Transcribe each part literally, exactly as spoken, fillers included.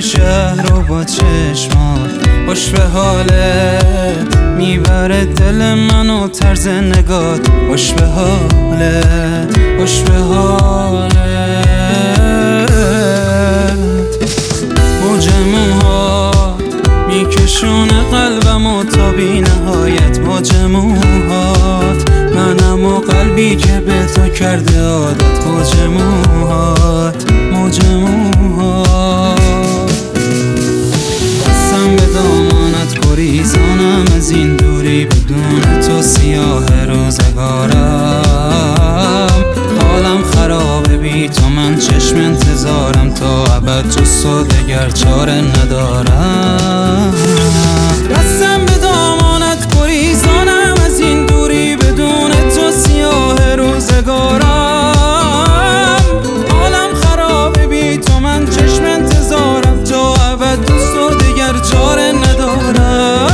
شهر و با چشمات خوش به حالت میبره دل منو طرز نگات خوش به حالت خوش به حالت موج موهات میکشونه قلبمو تا بی نهایت موج موهات منم و قلبی که به تو کرده عادت موج موهات موج موهات دستم به دامانت گریزانم از این دوری بدون تو سیاه روزگارم حالم خرابه بی تو من چشم انتظارم تا ابد جز تو دگر چاره ندارم دستم به دامانت گریزانم از این دوری بدون تو سیاه روزگارم حالم خرابه بی تو من چشم انتظارم تا ابد جز تو دگر چاره ندارم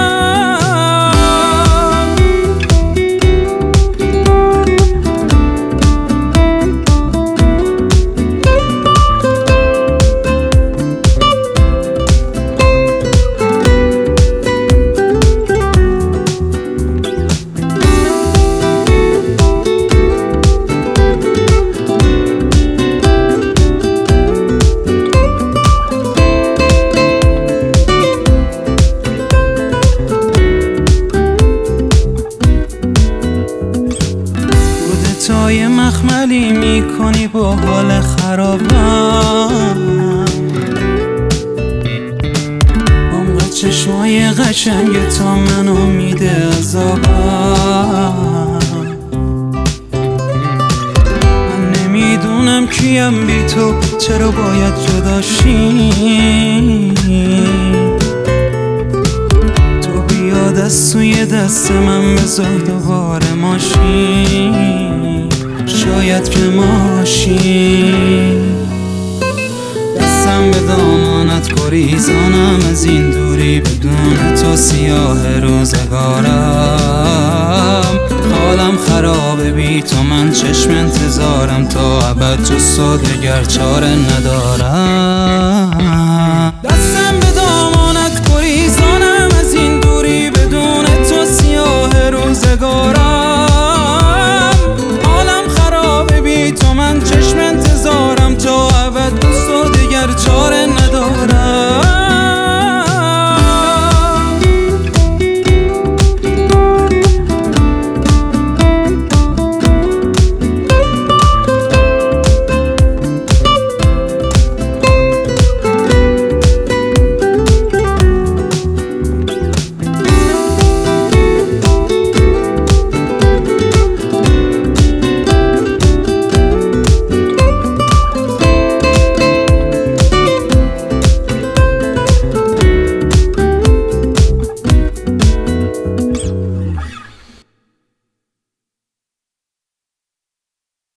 تای مخملی میکنی با حال خرابم عمق چشمای قشنگ تا منو میده عذابم من نمیدونم کیم بی تو چرا باید جدا شی تو بیا دست توی دست من بذار دوباره ماشین شاید که ماشی دستم به دامانت گریزانم از این دوری بدون تو سیاه روزگارم حالم خرابه بی تو من چشم انتظارم تا ابد جز تو دگر چاره ندارم